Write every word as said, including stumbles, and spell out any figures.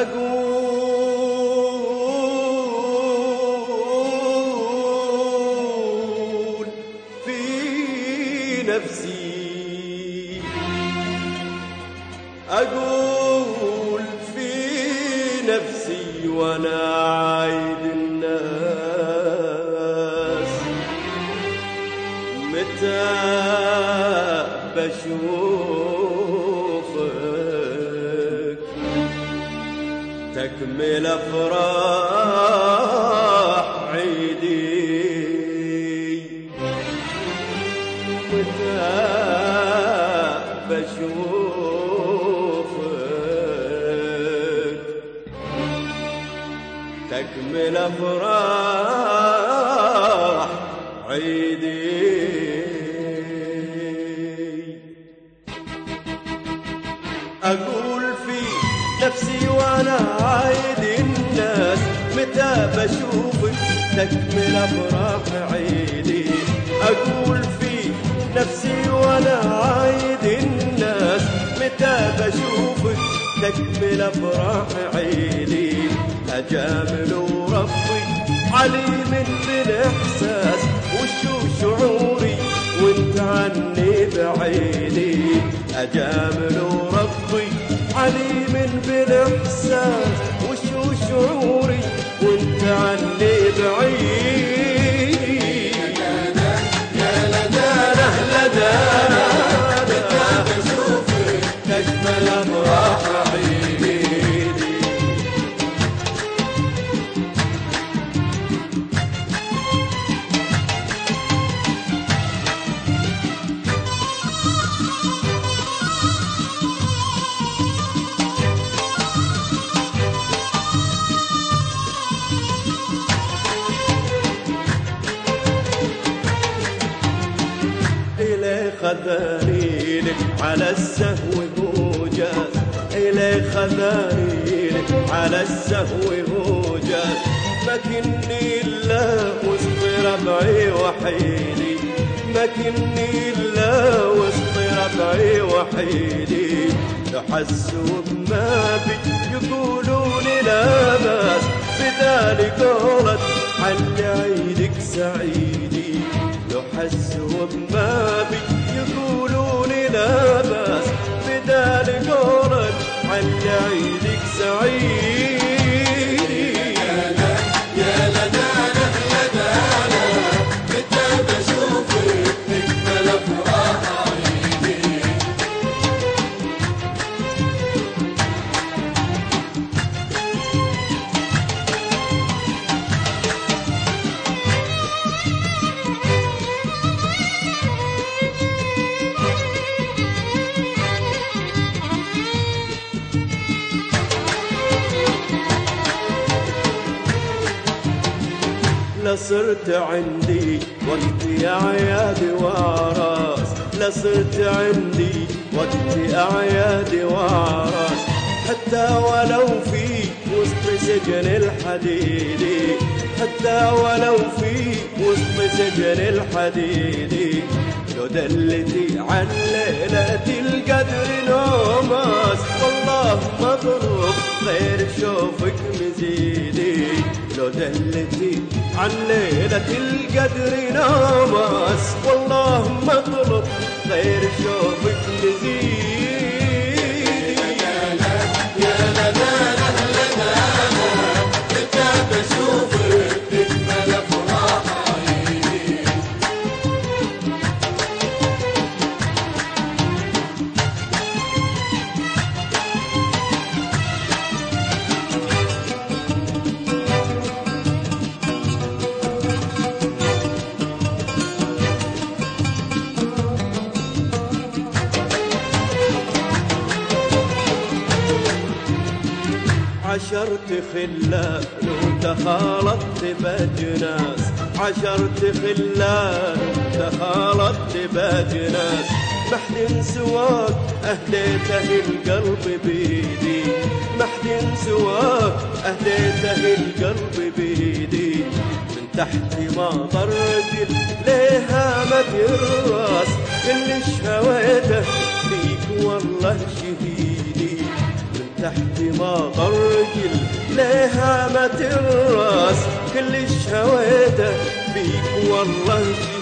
أقول في نفسي أقول في نفسي وأنا عايد الناس متى بشوفك تكمل أفراح عيدي متى بشوفك تكمل أفراح عيدي أقول في نفسي وأنا عايد الناس متى بشوفك تكمل أفراح عيدي أقول في نفسي وأنا عايد الناس متى بشوفك تكمل أفراح عيدي أجامل ربي عليم بالإحساس وشو شعوري وانت عني بعيدي أجامل ربي عليم بالإحساس وشو شعوري وانت عني بعيد يا لدانا لدانا متى بشوفك تكمل أفراح عيدي خذاني لك على السهو هوجاز إلي خذاني لك على السهو هوجاز مكني إلا وسط ربعي وحيدي مكني إلا وسط ربعي وحيدي تحسوا بما بي يقولون لا باس بذلك قولت حل عيدك سعيدي تحسوا بما بي يقولون لا باس بدال قولك حل عيدك سعيدي يا لدانا لدانا متى بشوفك تكمل أفراح عيدي لصرت عندي وقت أعياد وأعراس لصرت عندي وقت أعياد وأعراس حتى ولو في وسط سجن الحديدي حتى ولو في وسط سجن الحديدي لو دلتي عن ليلة القدر نوماس والله مضروب غير شوفك مزيدي لو دلتي عن ليلة القدر نوماس والله مطلب غير شوفك مزيد يا لدانا لدانا متى بشوفك تكمل أفراح عيدي عشرت خلان وتخالطت بجناس عشرت خلان وتخالطت بجناس محد سواك أهديته القلب بيدي محد سواك أهديته القلب بيدي من تحت ما ضرت لهامة الراس كل شهويته فيك والله شهيدي من تحت ماطر رجل ليها ما الراس كلش هويته بيك والله